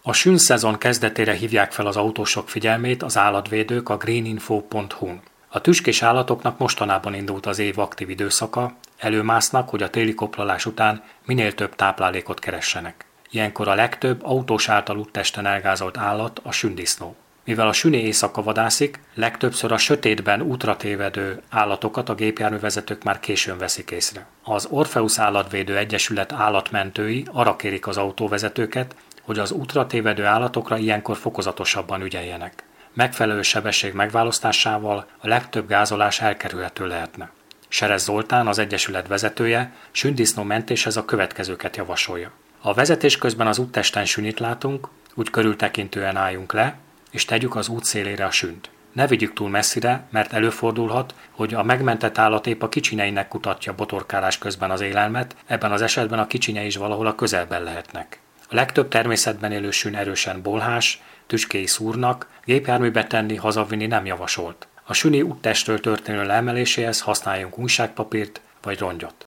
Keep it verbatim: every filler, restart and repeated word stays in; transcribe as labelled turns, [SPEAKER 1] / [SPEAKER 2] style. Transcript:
[SPEAKER 1] A sünszezon kezdetére hívják fel az autósok figyelmét az állatvédők a greeninfo pont hu-n. A tüskés állatoknak mostanában indult az év aktív időszaka, előmásznak, hogy a téli koplalás után minél több táplálékot keressenek. Ilyenkor a legtöbb autós által úttesten elgázolt állat a sündisznó. Mivel a süni éjszaka vadászik, legtöbbször a sötétben útra tévedő állatokat a gépjárművezetők már későn veszik észre. Az Orpheus Állatvédő Egyesület állatmentői arra kérik az autóvezetőket, hogy az útra tévedő állatokra ilyenkor fokozatosabban ügyeljenek. Megfelelő sebesség megválasztásával a legtöbb gázolás elkerülhető lehetne. Serez Zoltán, az egyesület vezetője, sündisznó mentéshez a következőket javasolja. A vezetés közben az úttesten sünit látunk, úgy körültekintően álljunk le, és tegyük az út szélére a sünt. Ne vigyük túl messzire, mert előfordulhat, hogy a megmentett állat épp a kicsinyeinek kutatja botorkálás közben az élelmet, ebben az esetben a kicsinyei is valahol a közelben lehetnek. A legtöbb természetben élő sün erősen bolhás, tüskéi szúrnak, gépjárműbe tenni, hazavinni nem javasolt. A süni úttestről történő leemeléséhez használjunk újságpapírt vagy rongyot.